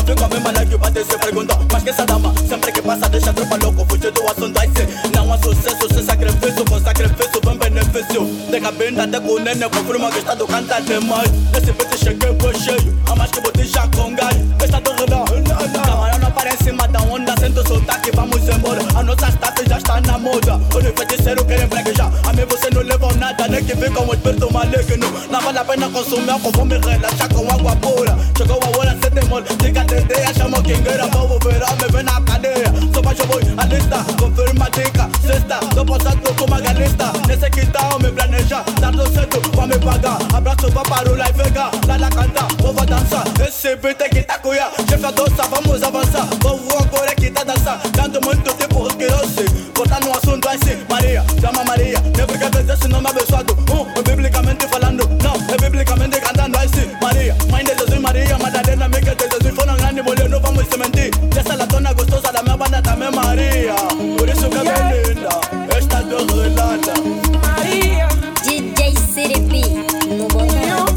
fico a mesma like, bate se pergunta. Mas que essa dama, sempre que passa deixa a tropa louco. Fugir do assunto, aí sim. Não há sucesso sem sacrifício. Com sacrifício vem benefício. De cabine até com o nene, confirma que está do canta demais. Nesse beat cheguei por cheio, a mais que botija com gás. Esta dúvida, camarão não para em cima da onda. Sento o sotaque, vamos embora. A nossa status já está na moda. Os feiticeiros querem breguejar. A mim você não leva nada, nem que fica um espírito maligno. Não vale a pena consumir álcool, vou me relaxar com água pura. Chegou a hora, cê tem mole, diga teteia, chama quem queira. Vou virar, me vê na cadeia. Só baixo boi, a lista, confirma a dica. Sexta, tô passado com uma galista. Nesse quintal me planejar, tarde cedo vai me pagar. Abraço, vá para o live, vega. Lá na canta, vou dançar. Esse beat é que tá cuia, chefe doça, vamos avançar. Vou agora é que tá dançar. Tanto muito tempo que eu sei. Botar no assunto assim, Maria, chama Maria. Nem porque fez esse nome abençoado. Biblicamente falando, não, é biblicamente cantando assim. Maria, mãe de Jesus, Maria, Madalena, amiga de Jesus. Foi uma grande mulher, não vamos se mentir. Essa latona gostosa da minha banda também Maria. Por isso que é linda, esta tua relata. Maria, DJ City P, no botão.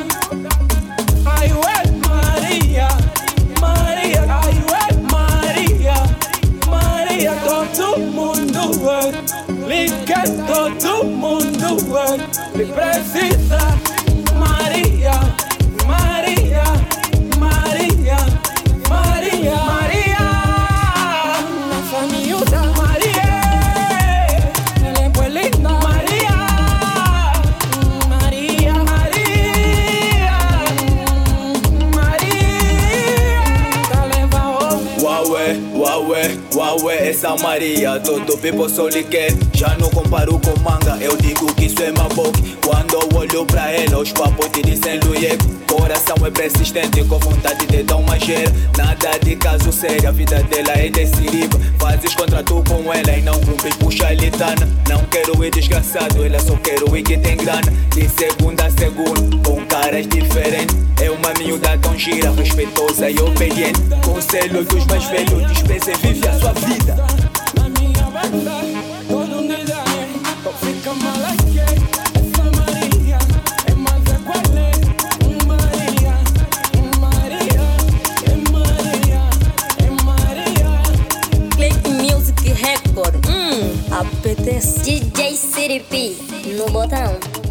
I want Maria, Maria, I want Maria, Maria, todo mundo liga, todo mundo me precisa. Maria, Maria, Maria, Maria, Maria, nossa miúda Maria, ela é boa linda. Maria, Maria, Maria, Maria, tá leva Uaué, essa Maria, todo people só lhe quer. Já não comparo com manga, eu digo que isso é maboque. Quando eu olho pra ela, os papos te dizem luie. Coração é persistente, com vontade de dar uma gera. Nada de caso sério, a vida dela é desse livro. Fazes contrato com ela e não cumpres, puxa a litana. Não quero ir desgraçado, ela só quero ir que tem grana. De segunda a segunda, com caras diferentes. É uma miúda tão gira, respeitosa e obediente. Conselho dos mais velhos, dispensa e vive a sua vida. na minha banda, todo unidade, não fica mal aqui. Essa Maria é mais igual. Maria, Maria, é Maria, é Maria. Click Music Record, apetece. DJ City P, no botão.